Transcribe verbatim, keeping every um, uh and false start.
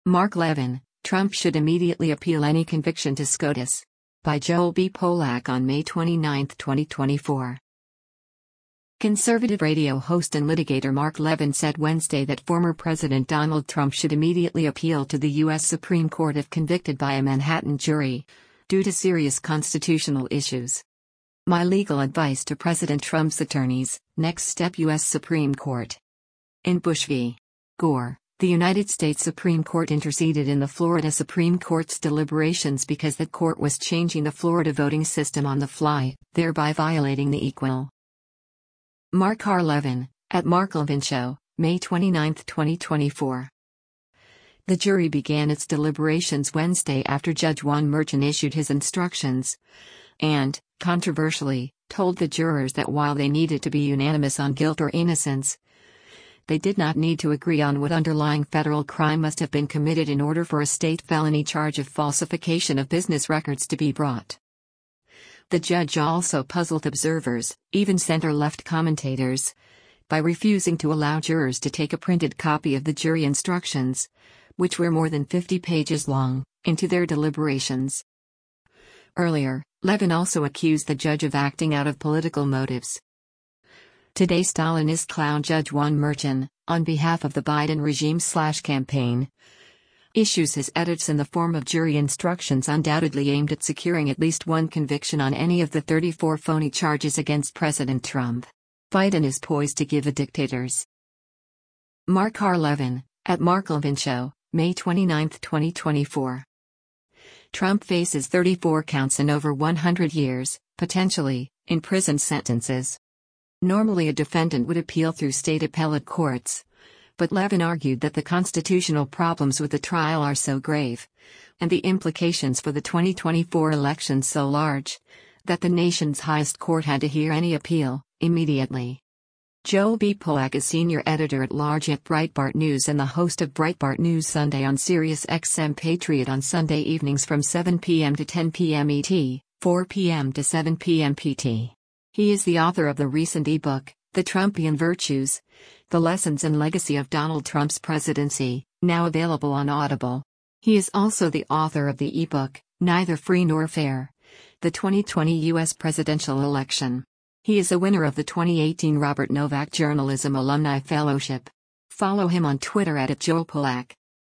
Mark Levin, Trump should immediately appeal any conviction to SCOTUS. By Joel B. Polak on May twenty-ninth, twenty twenty-four. Conservative radio host and litigator Mark Levin said Wednesday that former President Donald Trump should immediately appeal to the U S Supreme Court if convicted by a Manhattan jury, due to serious constitutional issues. My legal advice to President Trump's attorneys: next step U S Supreme Court. In Bush v. Gore, the United States Supreme Court interceded in the Florida Supreme Court's deliberations because that court was changing the Florida voting system on the fly, thereby violating the Equal. Mark R. Levin, at Mark Levin Show, May twenty-ninth, twenty twenty-four. The jury began its deliberations Wednesday after Judge Juan Merchan issued his instructions and, controversially, told the jurors that while they needed to be unanimous on guilt or innocence, they did not need to agree on what underlying federal crime must have been committed in order for a state felony charge of falsification of business records to be brought. The judge also puzzled observers, even center-left commentators, by refusing to allow jurors to take a printed copy of the jury instructions, which were more than fifty pages long, into their deliberations. Earlier, Levin also accused the judge of acting out of political motives. Today Stalinist clown Judge Juan Merchan, on behalf of the Biden regime-slash-campaign, issues his edits in the form of jury instructions undoubtedly aimed at securing at least one conviction on any of the thirty-four phony charges against President Trump. Biden is poised to give the dictators. Mark R. Levin, at Mark Levin Show, May twenty-ninth, twenty twenty-four. Trump faces thirty-four counts and over one hundred years, potentially, in prison sentences. Normally a defendant would appeal through state appellate courts, but Levin argued that the constitutional problems with the trial are so grave, and the implications for the twenty twenty-four election so large, that the nation's highest court had to hear any appeal, immediately. Joel B. Polak is senior editor-at-large at Breitbart News and the host of Breitbart News Sunday on Sirius X M Patriot on Sunday evenings from seven p m to ten p m E T, four p m to seven p m P T. He is the author of the recent e-book, The Trumpian Virtues: The Lessons and Legacy of Donald Trump's Presidency, now available on Audible. He is also the author of the e-book, Neither Free Nor Fair: The twenty twenty U S Presidential Election. He is a winner of the twenty eighteen Robert Novak Journalism Alumni Fellowship. Follow him on Twitter at Joel Polak.